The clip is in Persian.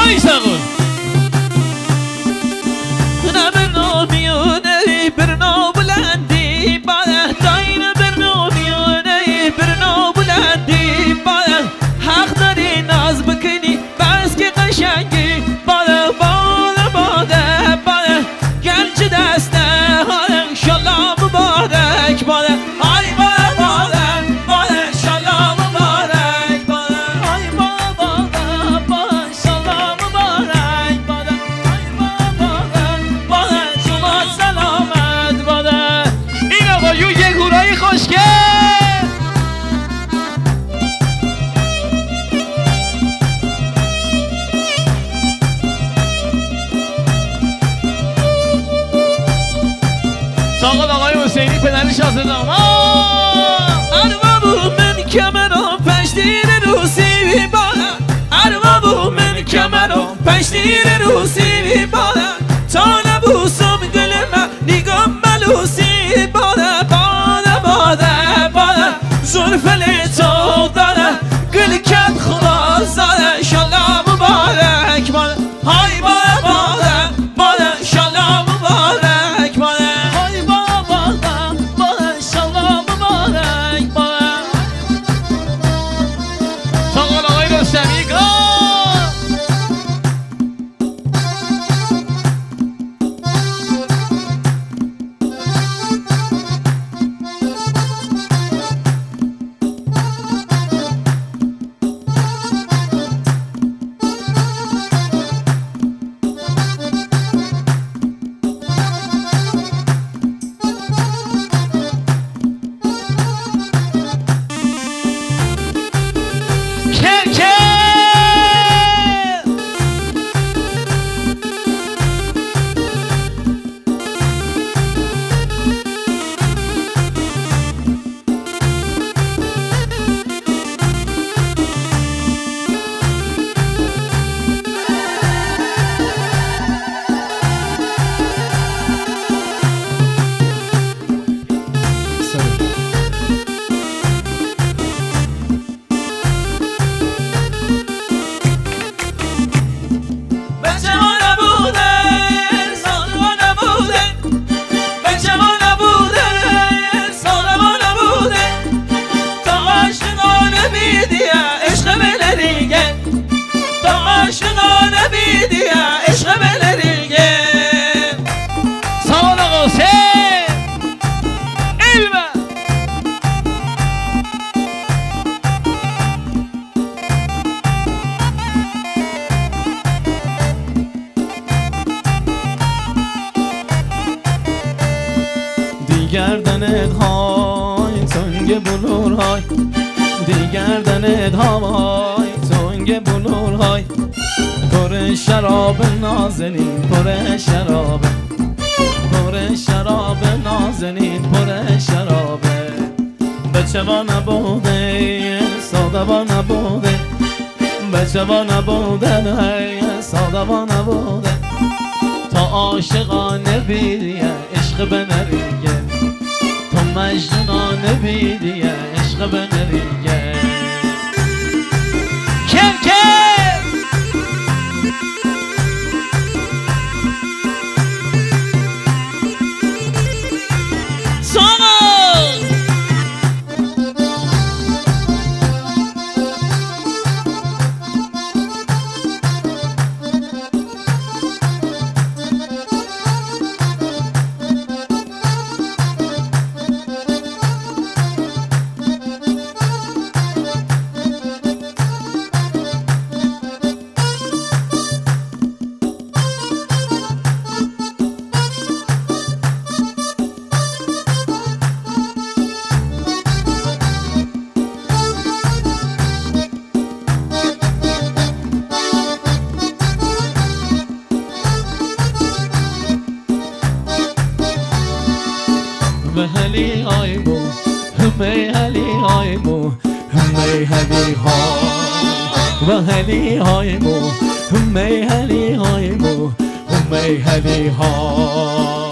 ساقل آقای حسینی پدر شازدام اربابو من کمرم پشتیر روسی بالا اربابو من کمرم پشتیر روسی بالا تا نبوسم گل من نگام ملوسی بالا بالا بالا بالا زلفل تو داره گل کت خلاص داره شالله مبارک بالا های بالا بالا بالا شالله مبارک بالا های بالا بالا بالا شالله مبارک بالا ساقل آقای رستمی گردنت های تنگ بلورهای دیگردنت های تنگ بلورهای پر شراب نازنین پر شراب نازنین پر شراب بچه با نبوده ساده با نبوده بچه با نبوده ساده با نبوده تا عاشقانه بیدیه عشق بنریگه تو مجنونانه بیدیه عشق بنریگه کم کم سامان هلی های مو همی هلی های مو همی هلی های و هلی های مو همی هلی های مو همی هلی های